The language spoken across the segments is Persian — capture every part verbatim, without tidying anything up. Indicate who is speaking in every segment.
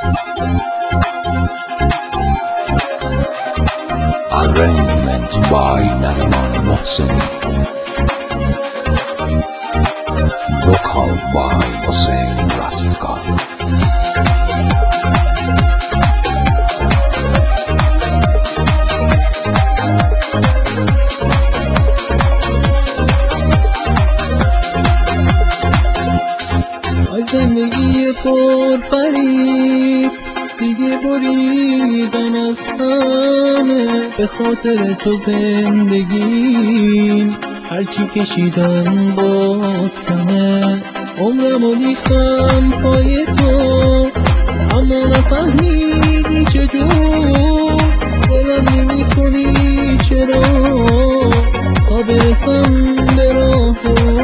Speaker 1: Arrangement by Nariman Mohsen. Vocal by Hussein Rastkar.
Speaker 2: از زندگی پر فریب دیگه بریدم از همه، به خاطر تو زندگیم هرچی کشیدم باز کمه. عمرمو ریختم پای تو اما نفهمیدی چجور، دلم نمی‌کنی چرا تا برسم به راه.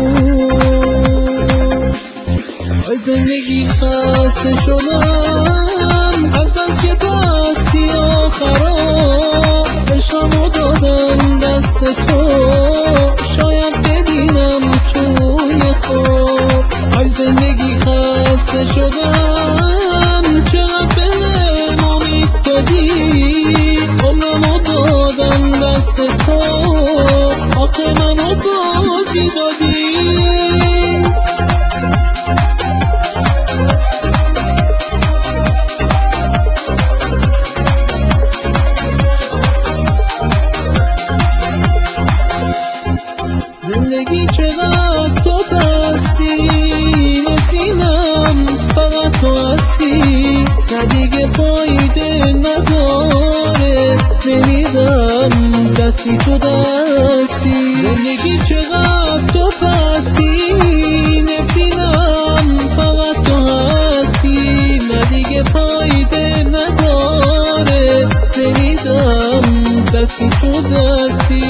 Speaker 2: از زندگی خسته شدم از بس که تو هستی آخرا، عشقمو دادم دست تو شاید ببینم توی خواب. از زندگی خسته شدم چقدر بهم امید دادی، عمرمو دادم دست تو آخه منو بازی دادی. زندگی چقدر تو پستی، نفرینم فقط تو هستی، نه دیگه فایده نداره نمیدم دستی تو دستی. زندگی چقدر تو پستی، نفرینم فقط تو هستی، نه دیگه فایده نداره نمیدم دستی تو دستی.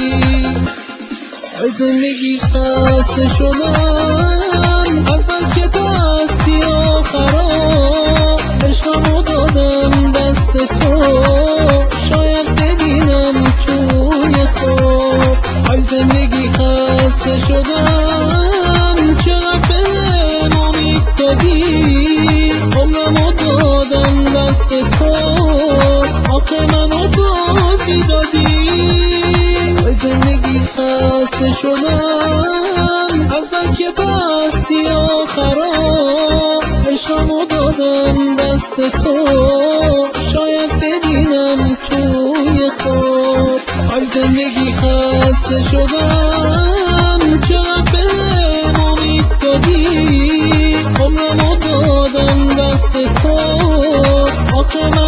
Speaker 2: از زندگی خسته شدم از بس که تو هستی آخرا، عشقمو دادم دست تو شاید ببینم توی خواب. از زندگی خسته شدم چقدر بهم امید دادی، عمرمو دادم دست تو آخه منو بازی دادی. از زندگی خسته شدم از بس که بستی آخرا، عشقمو دادم دست تو شاید ببینم توی خواب. از زندگی خسته شدم چقدر بهم امید دادی، عمرمو دادم دست تو آخه